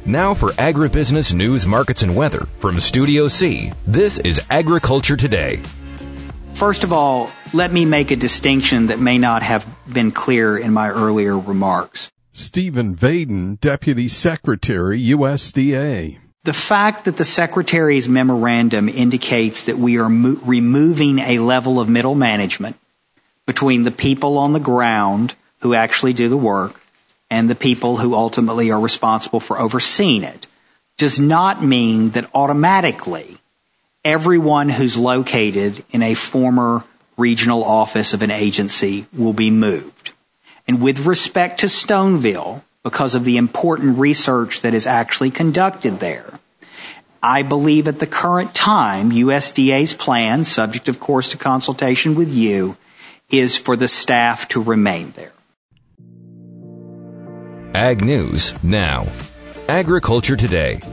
Now for agribusiness news, markets, and weather from Studio C, this is Agriculture Today. First of all, let me make a distinction that may not have been clear in my earlier remarks. Stephen Vaden, Deputy Secretary, USDA. The fact that the Secretary's memorandum indicates that we are removing a level of middle management between the people on the ground who actually do the work and the people who ultimately are responsible for overseeing it does not mean that automatically everyone who's located in a former regional office of an agency will be moved. And with respect to Stoneville, because of the important research that is actually conducted there, I believe at the current time, USDA's plan, subject of course to consultation with you, is for the staff to remain there. Ag News now. Agriculture Today.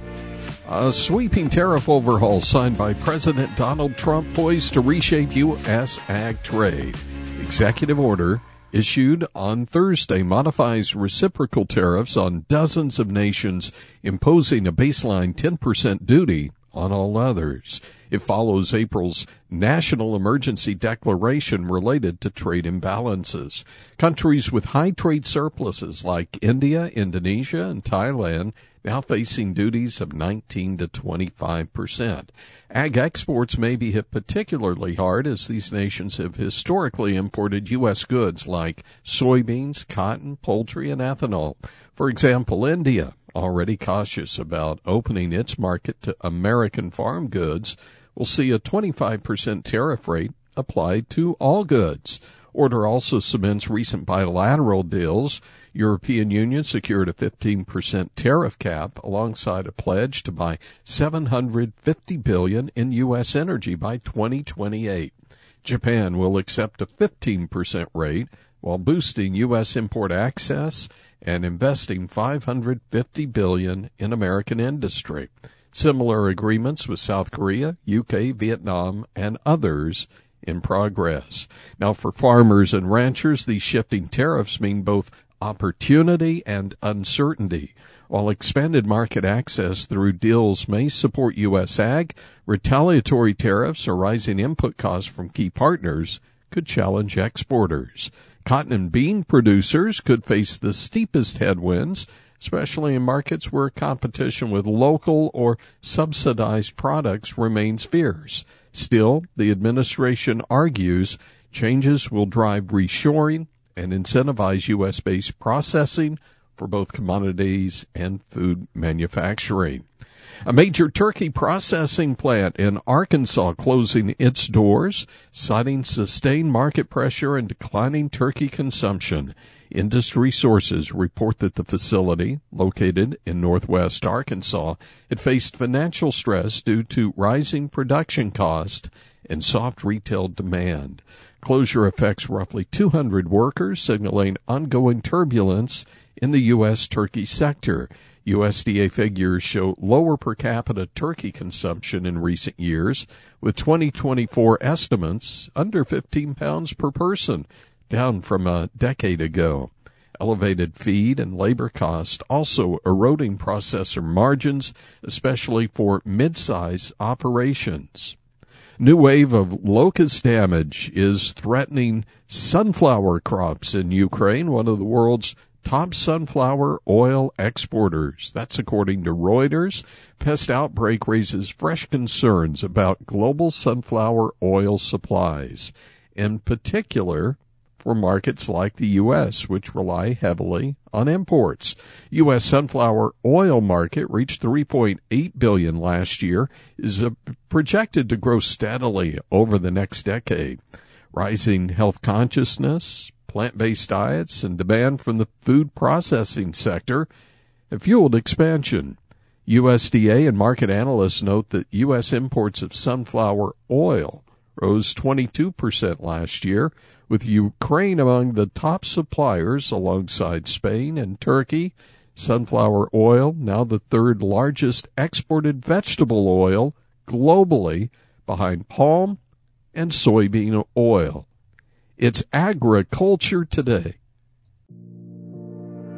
A sweeping tariff overhaul signed by President Donald Trump poised to reshape U.S. ag trade. Executive order issued on Thursday modifies reciprocal tariffs on dozens of nations, imposing a baseline 10% duty on all others. It follows April's national emergency declaration related to trade imbalances. Countries with high trade surpluses like India, Indonesia, and Thailand now facing duties of 19 to 25%. Ag exports may be hit particularly hard as these nations have historically imported U.S. goods like soybeans, cotton, poultry, and ethanol. For example, India, already cautious about opening its market to American farm goods, will see a 25% tariff rate applied to all goods. Order also cements recent bilateral deals. European Union secured a 15% tariff cap alongside a pledge to buy $750 billion in U.S. energy by 2028. Japan will accept a 15% rate while boosting U.S. import access and investing $550 billion in American industry. Similar agreements with South Korea, UK, Vietnam, and others in progress. Now, for farmers and ranchers, these shifting tariffs mean both opportunity and uncertainty. While expanded market access through deals may support U.S. ag, retaliatory tariffs or rising input costs from key partners could challenge exporters. Cotton and bean producers could face the steepest headwinds, especially in markets where competition with local or subsidized products remains fierce. Still, the administration argues changes will drive reshoring and incentivize U.S.-based processing for both commodities and food manufacturing. A major turkey processing plant in Arkansas closing its doors, citing sustained market pressure and declining turkey consumption. Industry sources report that the facility, located in northwest Arkansas, had faced financial stress due to rising production cost and soft retail demand. Closure affects roughly 200 workers, signaling ongoing turbulence in the U.S. turkey sector. USDA figures show lower per capita turkey consumption in recent years, with 2024 estimates under 15 pounds per person, down from a decade ago. Elevated feed and labor costs also eroding processor margins, especially for mid-size operations. New wave of locust damage is threatening sunflower crops in Ukraine, one of the world's top sunflower oil exporters. That's according to Reuters. Pest outbreak raises fresh concerns about global sunflower oil supplies, in particular for markets like the U.S., which rely heavily on imports. U.S. sunflower oil market reached $3.8 billion last year, is projected to grow steadily over the next decade. Rising health consciousness, plant-based diets, and demand from the food processing sector have fueled expansion. USDA and market analysts note that U.S. imports of sunflower oil rose 22% last year, with Ukraine among the top suppliers alongside Spain and Turkey. Sunflower oil, now the third largest exported vegetable oil globally, behind palm and soybean oil. It's Agriculture Today.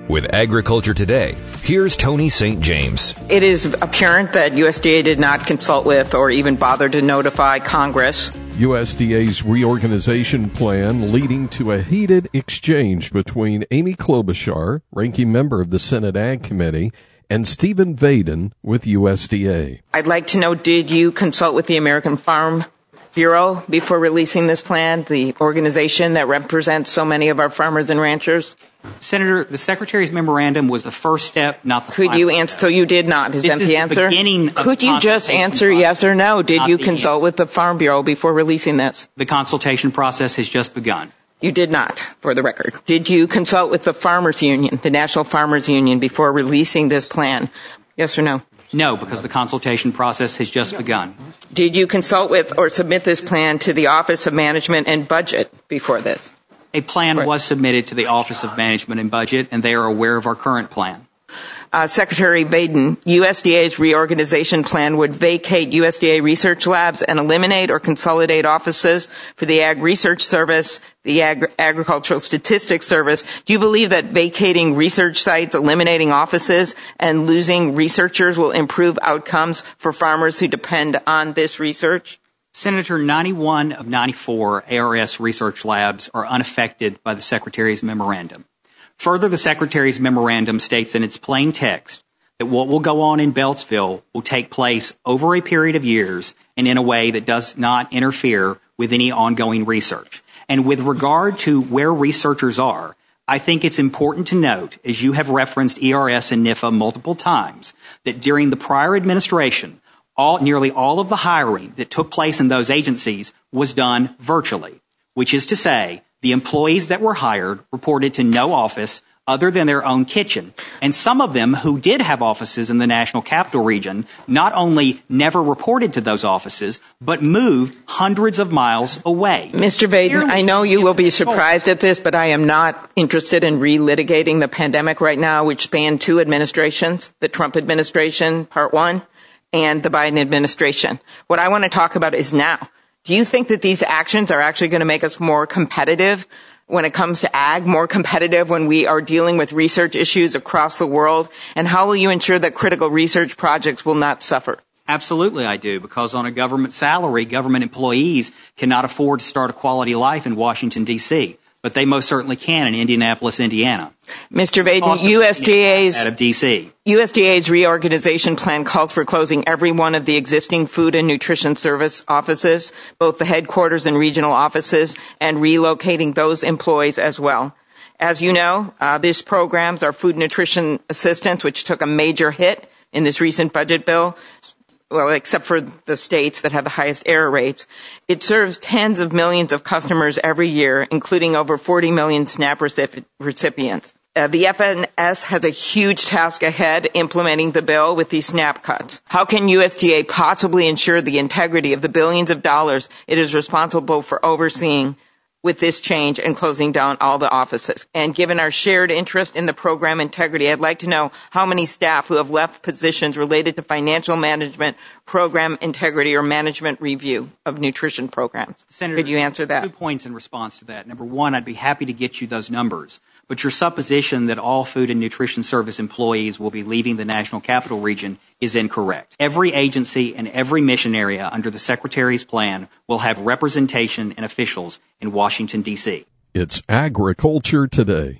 With Agriculture Today, here's Tony St. James. It is apparent that USDA did not consult with or even bother to notify Congress. USDA's reorganization plan leading to a heated exchange between Amy Klobuchar, ranking member of the Senate Ag Committee, and Stephen Vaden with USDA. I'd like to know, did you consult with the American Farm Bureau before releasing this plan, the organization that represents so many of our farmers and ranchers? Senator, the Secretary's memorandum was the first step, not the final. Could you answer? So you did not. Is that the answer? Could you just answer yes or no? Did you consult with the Farm Bureau before releasing this? The consultation process has just begun. You did not, for the record. Did you consult with the Farmers Union, the National Farmers Union, before releasing this plan? Yes or no? No, because the consultation process has just begun. Did you consult with or submit this plan to the Office of Management and Budget before this? A plan was submitted to the Office of Management and Budget, and they are aware of our current plan. Secretary Vaden, USDA's reorganization plan would vacate USDA research labs and eliminate or consolidate offices for the Ag Research Service, the Agricultural Statistics Service. Do you believe that vacating research sites, eliminating offices, and losing researchers will improve outcomes for farmers who depend on this research? Senator, 91 of 94 ARS research labs are unaffected by the Secretary's memorandum. Further, the Secretary's memorandum states in its plain text that what will go on in Beltsville will take place over a period of years and in a way that does not interfere with any ongoing research. And with regard to where researchers are, I think it's important to note, as you have referenced ERS and NIFA multiple times, that during the prior administration, nearly all of the hiring that took place in those agencies was done virtually, which is to say, the employees that were hired reported to no office other than their own kitchen. And some of them who did have offices in the National Capital Region not only never reported to those offices, but moved hundreds of miles away. Mr. Vaden, I know you will be surprised at this, but I am not interested in relitigating the pandemic right now, which spanned two administrations, the Trump administration, part one, and the Biden administration. What I want to talk about is now. Do you think that these actions are actually going to make us more competitive when it comes to ag, more competitive when we are dealing with research issues across the world? And how will you ensure that critical research projects will not suffer? Absolutely I do, because on a government salary, government employees cannot afford to start a quality life in Washington, D.C., but they most certainly can in Indianapolis, Indiana. Mr. Vaden, USDA's reorganization plan calls for closing every one of the existing food and nutrition service offices, both the headquarters and regional offices, and relocating those employees as well. As you know, these programs are food nutrition assistance, which took a major hit in this recent budget bill. Well, except for the states that have the highest error rates. It serves tens of millions of customers every year, including over 40 million SNAP recipients. The FNS has a huge task ahead implementing the bill with these SNAP cuts. How can USDA possibly ensure the integrity of the billions of dollars it is responsible for overseeing with this change and closing down all the offices? And given our shared interest in the program integrity, I'd like to know how many staff who have left positions related to financial management, program integrity, or management review of nutrition programs. Senator, could you answer that? 2 points in response to that. Number one, I'd be happy to get you those numbers. But your supposition that all food and nutrition service employees will be leaving the National Capital Region is incorrect. Every agency and every mission area under the Secretary's plan will have representation and officials in Washington, D.C. It's Agriculture Today.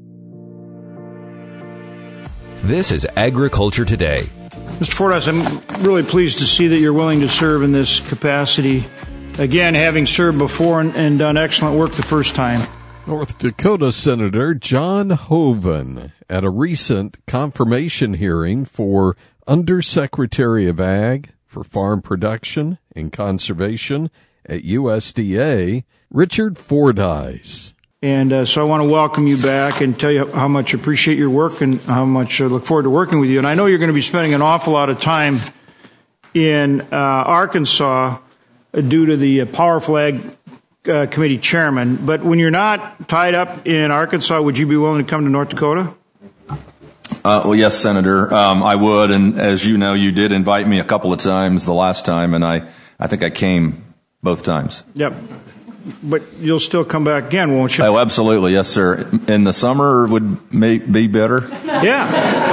This is Agriculture Today. Mr. Fordyce, I'm really pleased to see that you're willing to serve in this capacity. Again, having served before and done excellent work the first time. North Dakota Senator John Hoeven at a recent confirmation hearing for Undersecretary of Ag for Farm Production and Conservation at USDA, Richard Fordyce. And so I want to welcome you back and tell you how much I appreciate your work and how much I look forward to working with you. And I know you're going to be spending an awful lot of time in Arkansas due to the powerful Ag Committee chairman, but when you're not tied up in Arkansas, would you be willing to come to North Dakota? Well, yes, Senator, I would, and as you know, you did invite me a couple of times the last time, and I think I came both times. Yep. but you'll still come back again, won't you? Oh, absolutely. Yes, sir. In the summer would be better. Yeah.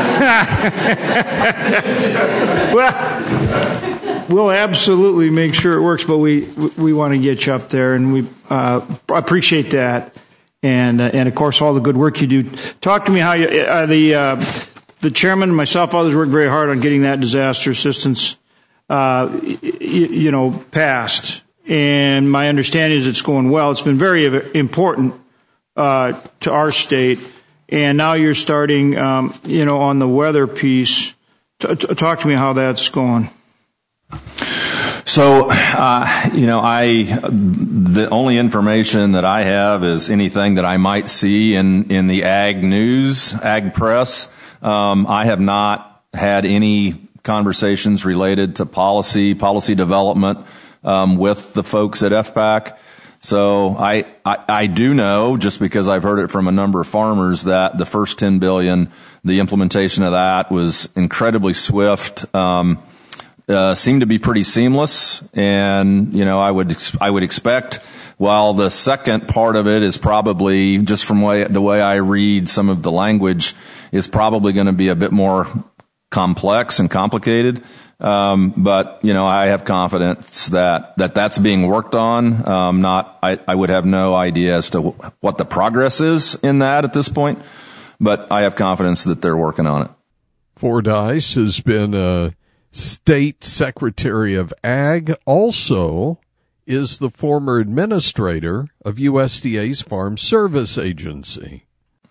Well, we'll absolutely make sure it works, but we want to get you up there, and we appreciate that. And of course, all the good work you do. Talk to me how you, the chairman and myself, others worked very hard on getting that disaster assistance, passed. And my understanding is it's going well. It's been very important to our state. And now you're starting, on the weather piece. Talk to me how that's going. So, the only information that I have is anything that I might see in the ag news, ag press. I have not had any conversations related to policy development, with the folks at FPAC. So I do know, just because I've heard it from a number of farmers, that the first $10 billion, the implementation of that was incredibly swift, seemed to be pretty seamless. And, I would expect, while the second part of it is probably, just from the way I read some of the language, is probably going to be a bit more complex and complicated. But I have confidence that that's being worked on. I would have no idea as to what the progress is in that at this point, but I have confidence that they're working on it. Fordyce has been a state secretary of ag, also is the former administrator of USDA's Farm Service Agency.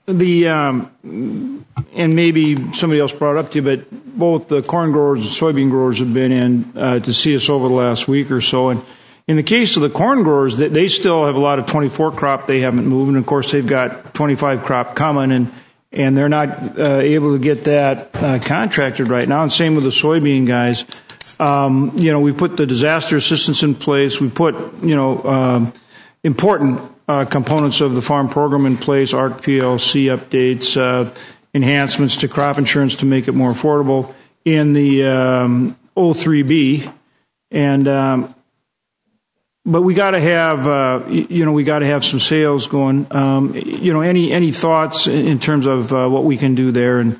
And maybe somebody else brought it up to you, but both the corn growers and soybean growers have been in to see us over the last week or so. And in the case of the corn growers, they still have a lot of 24 crop they haven't moved. And of course, they've got 25 crop coming, and they're not able to get that contracted right now. And same with the soybean guys. We put the disaster assistance in place. We put, important components of the farm program in place, ARC PLC updates, enhancements to crop insurance to make it more affordable in the 03B. And but we got to have some sales going. Any thoughts in terms of what we can do there, and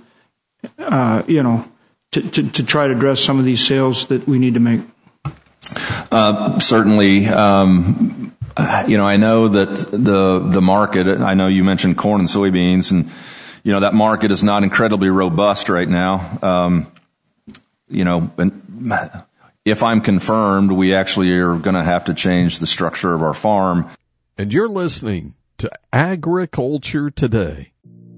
to try to address some of these sales that we need to make? Certainly. I know that the market, I know you mentioned corn and soybeans, and, that market is not incredibly robust right now. If I'm confirmed, we actually are going to have to change the structure of our farm. And you're listening to Agriculture Today.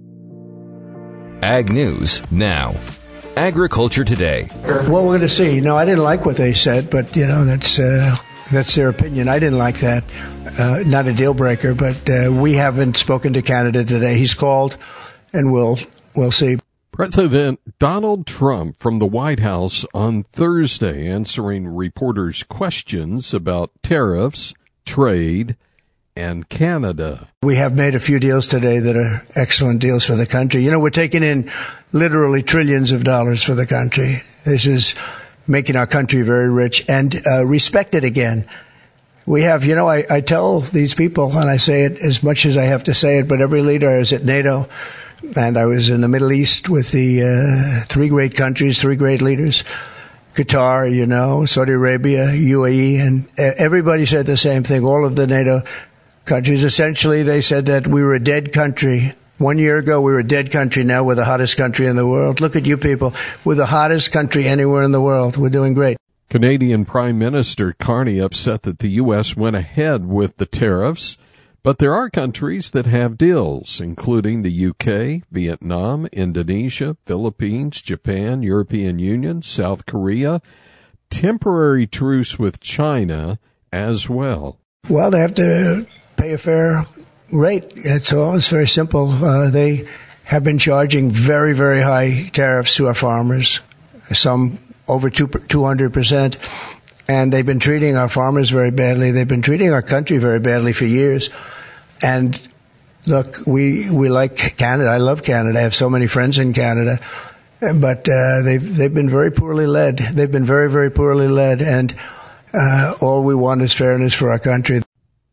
Ag News Now. Agriculture Today. Well, we're going to see. I didn't like what they said, but, that's their opinion. I didn't like that. Not a deal breaker, but we haven't spoken to Canada today. He's called, and we'll see. President Donald Trump from the White House on Thursday answering reporters' questions about tariffs, trade, and Canada. We have made a few deals today that are excellent deals for the country. We're taking in literally trillions of dollars for the country. This is making our country very rich and respected again. We have, I tell these people, and I say it as much as I have to say it, but every leader is at NATO, and I was in the Middle East with the three great countries, three great leaders, Qatar, Saudi Arabia, UAE, and everybody said the same thing. All of the NATO countries, essentially, they said that we were a dead country. 1 year ago, we were a dead country. Now we're the hottest country in the world. Look at you people. We're the hottest country anywhere in the world. We're doing great. Canadian Prime Minister Carney upset that the U.S. went ahead with the tariffs, but there are countries that have deals, including the UK, Vietnam, Indonesia, Philippines, Japan, European Union, South Korea, temporary truce with China as well. Well, they have to pay a fair rate. It's all. It's very simple. They have been charging very, very high tariffs to our farmers, some over 200%, and they've been treating our farmers very badly. They've been treating our country very badly for years. And look, we like Canada. I love Canada. I have so many friends in Canada, but they've been very poorly led. They've been very, very poorly led, and all we want is fairness for our country.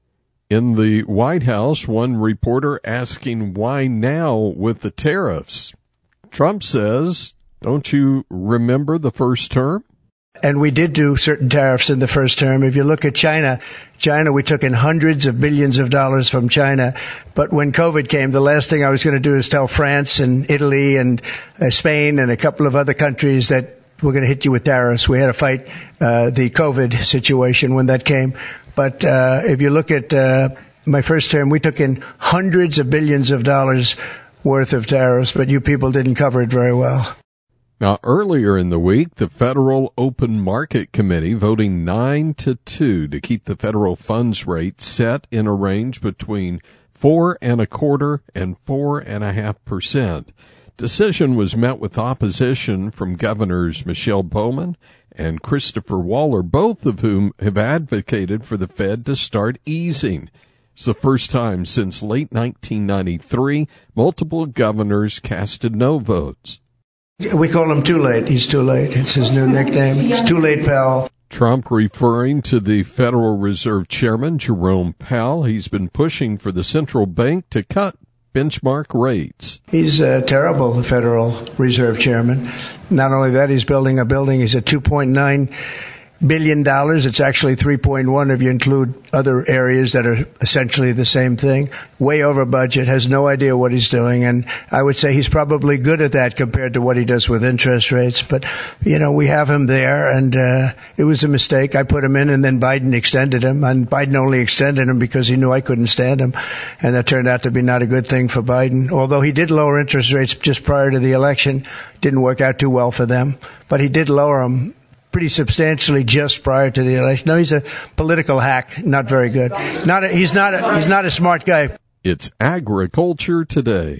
In the White House, one reporter asking why now with the tariffs. Trump says, don't you remember the first term? And we did do certain tariffs in the first term. If you look at China, we took in hundreds of billions of dollars from China. But when COVID came, the last thing I was going to do is tell France and Italy and Spain and a couple of other countries that we're going to hit you with tariffs. We had to fight the COVID situation when that came. But if you look at my first term, we took in hundreds of billions of dollars worth of tariffs, but you people didn't cover it very well. Now, earlier in the week, the Federal Open Market Committee voting 9-2 to keep the federal funds rate set in a range between 4.25% and 4.5%. Decision was met with opposition from Governors Michelle Bowman and Christopher Waller, both of whom have advocated for the Fed to start easing. It's the first time since late 1993 multiple governors casted no votes. We call him Too Late. He's too late. It's his new nickname. He's Too Late, pal. Trump referring to the Federal Reserve Chairman, Jerome Powell. He's been pushing for the central bank to cut benchmark rates. He's a terrible Federal Reserve Chairman. Not only that, he's building a building. He's at $2.9 billion. It's actually 3.1 if you include other areas that are essentially the same thing. Way over budget, has no idea what he's doing. And I would say he's probably good at that compared to what he does with interest rates. But, we have him there, and it was a mistake. I put him in, and then Biden extended him. And Biden only extended him because he knew I couldn't stand him. And that turned out to be not a good thing for Biden. Although he did lower interest rates just prior to the election. Didn't work out too well for them. But he did lower them pretty substantially just prior to the election. No, he's a political hack. Not very good. He's not a smart guy. It's Agriculture Today.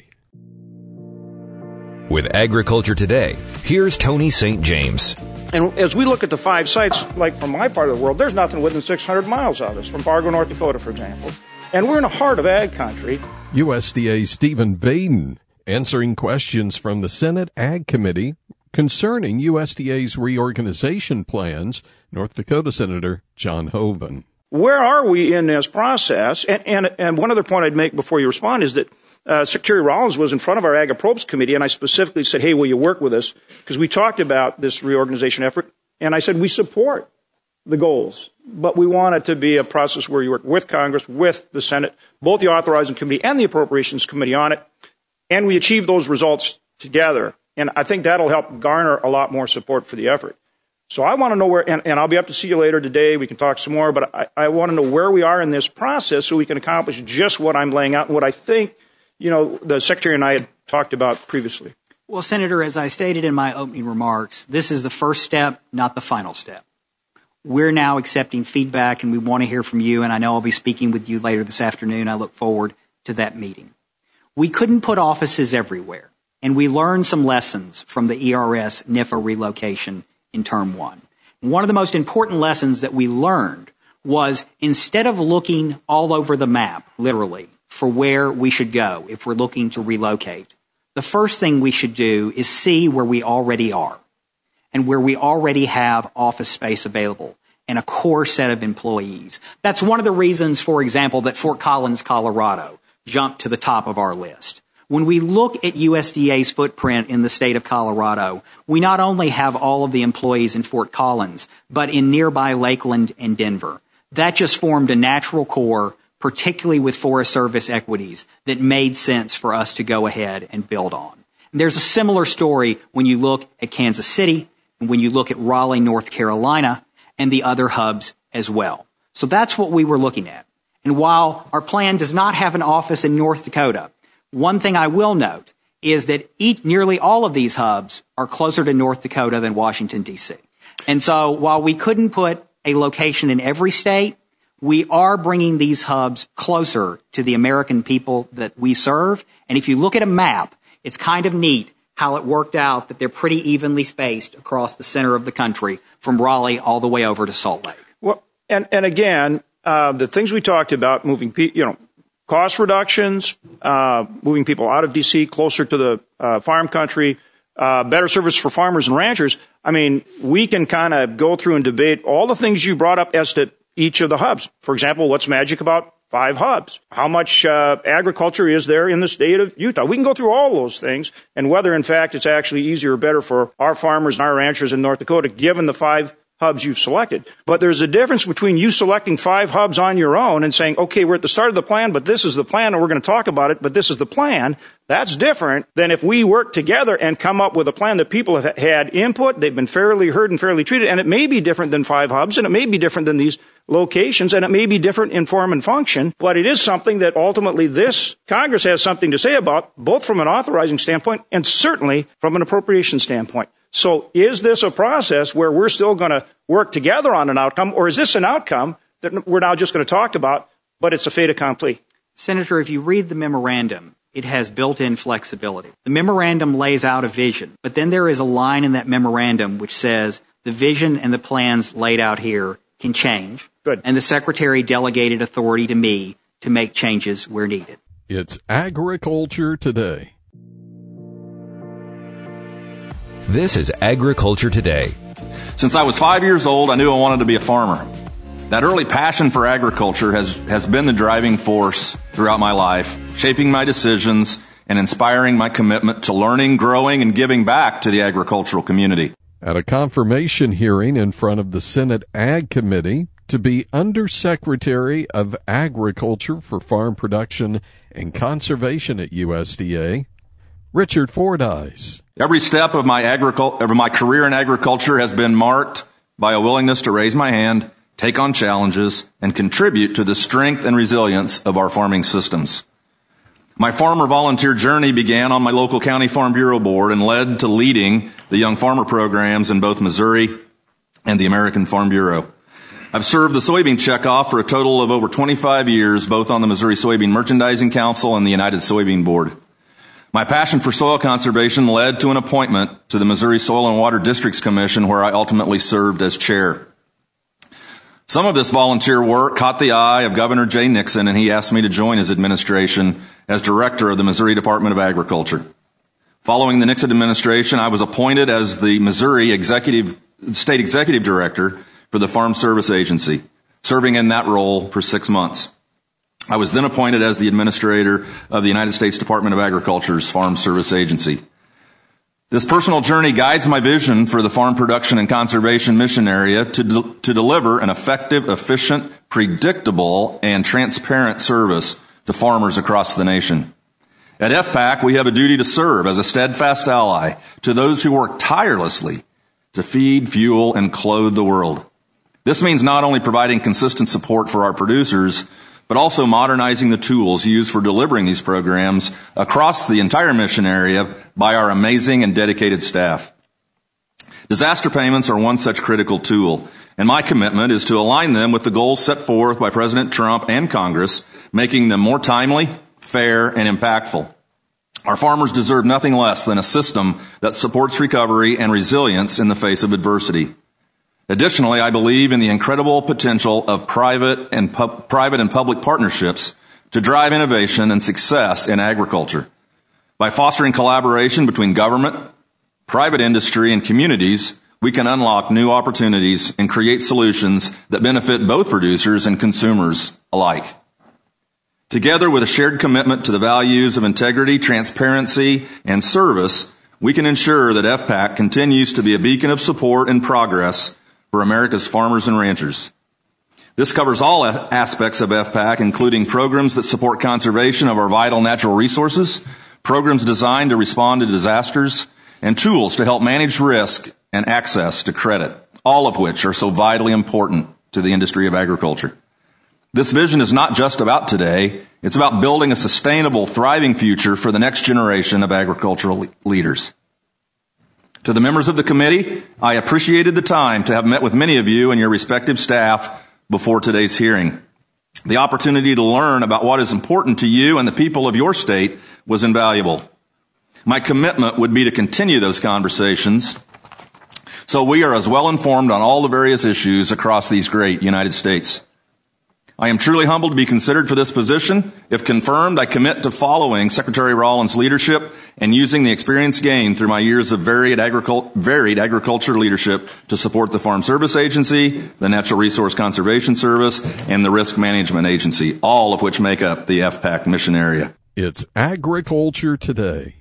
With Agriculture Today, here's Tony St. James. And as we look at the 5 sites, like from my part of the world, there's nothing within 600 miles of us, from Fargo, North Dakota, for example. And we're in the heart of ag country. USDA Stephen Baden answering questions from the Senate Ag Committee concerning USDA's reorganization plans. North Dakota Senator John Hoeven. Where are we in this process? And one other point I'd make before you respond is that Secretary Rollins was in front of our Ag Appropriations Committee, and I specifically said, hey, will you work with us? Because we talked about this reorganization effort, and I said we support the goals, but we want it to be a process where you work with Congress, with the Senate, both the Authorizing Committee and the Appropriations Committee on it, and we achieve those results together. And I think that'll help garner a lot more support for the effort. So I want to know where, and I'll be up to see you later today. We can talk some more, but I want to know where we are in this process so we can accomplish just what I'm laying out and what I think, the Secretary and I had talked about previously. Well, Senator, as I stated in my opening remarks, this is the first step, not the final step. We're now accepting feedback, and we want to hear from you, and I know I'll be speaking with you later this afternoon. I look forward to that meeting. We couldn't put offices everywhere. And we learned some lessons from the ERS NIFA relocation in Term 1. One of the most important lessons that we learned was instead of looking all over the map, literally, for where we should go if we're looking to relocate, the first thing we should do is see where we already are and where we already have office space available and a core set of employees. That's one of the reasons, for example, that Fort Collins, Colorado jumped to the top of our list. When we look at USDA's footprint in the state of Colorado, we not only have all of the employees in Fort Collins, but in nearby Lakeland and Denver. That just formed a natural core, particularly with Forest Service equities, that made sense for us to go ahead and build on. And there's a similar story when you look at Kansas City and when you look at Raleigh, North Carolina, and the other hubs as well. So that's what we were looking at. And while our plan does not have an office in North Dakota, one thing I will note is that nearly all of these hubs are closer to North Dakota than Washington, D.C. And so while we couldn't put a location in every state, we are bringing these hubs closer to the American people that we serve. And if you look at a map, it's kind of neat how it worked out that they're pretty evenly spaced across the center of the country from Raleigh all the way over to Salt Lake. Well, and again, the things we talked about, moving people, cost reductions, moving people out of D.C., closer to the farm country, better service for farmers and ranchers. I mean, we can kind of go through and debate all the things you brought up as to each of the hubs. For example, what's magic about 5 hubs. How much agriculture is there in the state of Utah? We can go through all those things and whether, in fact, it's actually easier or better for our farmers and our ranchers in North Dakota, given the 5 hubs you've selected. But there's a difference between you selecting 5 hubs on your own and saying, okay, we're at the start of the plan, but this is the plan, and we're going to talk about it, but this is the plan. That's different than if we work together and come up with a plan that people have had input, they've been fairly heard and fairly treated, and it may be different than 5 hubs, and it may be different than these locations, and it may be different in form and function, but it is something that ultimately this Congress has something to say about, both from an authorizing standpoint and certainly from an appropriation standpoint. So is this a process where we're still going to work together on an outcome, or is this an outcome that we're now just going to talk about, but it's a fait accompli? Senator, if you read the memorandum, it has built-in flexibility. The memorandum lays out a vision, but then there is a line in that memorandum which says the vision and the plans laid out here can change. Good. And the Secretary delegated authority to me to make changes where needed. It's Agriculture Today. This is Agriculture Today. Since I was 5 years old, I knew I wanted to be a farmer. That early passion for agriculture has been the driving force throughout my life, shaping my decisions and inspiring my commitment to learning, growing, and giving back to the agricultural community. At a confirmation hearing in front of the Senate Ag Committee to be Undersecretary of Agriculture for Farm Production and Conservation at USDA, Richard Fordyce. Every step of my career in agriculture has been marked by a willingness to raise my hand, take on challenges, and contribute to the strength and resilience of our farming systems. My farmer volunteer journey began on my local county farm bureau board and led to leading the young farmer programs in both Missouri and the American Farm Bureau. I've served the soybean checkoff for a total of over 25 years, both on the Missouri Soybean Merchandising Council and the United Soybean Board. My passion for soil conservation led to an appointment to the Missouri Soil and Water Districts Commission, where I ultimately served as chair. Some of this volunteer work caught the eye of Governor Jay Nixon, and he asked me to join his administration as director of the Missouri Department of Agriculture. Following the Nixon administration, I was appointed as the Missouri State Executive Director for the Farm Service Agency, serving in that role for 6 months. I was then appointed as the administrator of the United States Department of Agriculture's Farm Service Agency. This personal journey guides my vision for the farm production and conservation mission area to deliver an effective, efficient, predictable, and transparent service to farmers across the nation. At FPAC, we have a duty to serve as a steadfast ally to those who work tirelessly to feed, fuel, and clothe the world. This means not only providing consistent support for our producers, but also modernizing the tools used for delivering these programs across the entire mission area by our amazing and dedicated staff. Disaster payments are one such critical tool, and my commitment is to align them with the goals set forth by President Trump and Congress, making them more timely, fair, and impactful. Our farmers deserve nothing less than a system that supports recovery and resilience in the face of adversity. Additionally, I believe in the incredible potential of private and public partnerships to drive innovation and success in agriculture. By fostering collaboration between government, private industry, and communities, we can unlock new opportunities and create solutions that benefit both producers and consumers alike. Together with a shared commitment to the values of integrity, transparency, and service, we can ensure that FPAC continues to be a beacon of support and progress for America's farmers and ranchers. This covers all aspects of FPAC, including programs that support conservation of our vital natural resources, programs designed to respond to disasters, and tools to help manage risk and access to credit, all of which are so vitally important to the industry of agriculture. This vision is not just about today. It's about building a sustainable, thriving future for the next generation of agricultural leaders. To the members of the committee, I appreciated the time to have met with many of you and your respective staff before today's hearing. The opportunity to learn about what is important to you and the people of your state was invaluable. My commitment would be to continue those conversations so we are as well informed on all the various issues across these great United States. I am truly humbled to be considered for this position. If confirmed, I commit to following Secretary Rollins' leadership and using the experience gained through my years of varied agriculture leadership to support the Farm Service Agency, the Natural Resource Conservation Service, and the Risk Management Agency, all of which make up the FPAC mission area. It's Agriculture Today.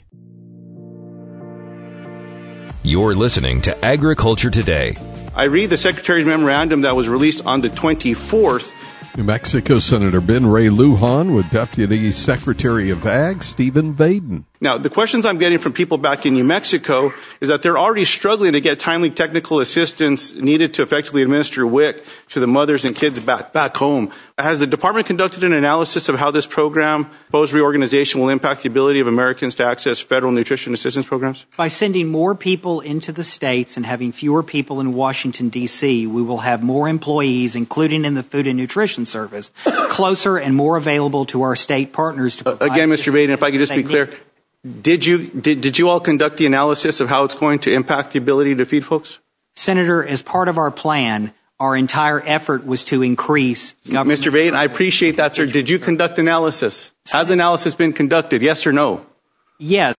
You're listening to Agriculture Today. I read the Secretary's memorandum that was released on the 24th. New Mexico Senator Ben Ray Lujan with Deputy Secretary of Ag Stephen Vaden. Now, the questions I'm getting from people back in New Mexico is that they're already struggling to get timely technical assistance needed to effectively administer WIC to the mothers and kids back home. Has the department conducted an analysis of how this program, proposed reorganization, will impact the ability of Americans to access federal nutrition assistance programs? By sending more people into the states and having fewer people in Washington, D.C., we will have more employees, including in the Food and Nutrition Service, closer and more available to our state partners to provide. Again, Mr. Vaden, if I could just be clear, did you all conduct the analysis of how it's going to impact the ability to feed folks? Senator, as part of our plan, our entire effort was to increase government. Mr. Vaden, I appreciate that, sir. Did you conduct analysis? Has analysis been conducted? Yes or no? Yes.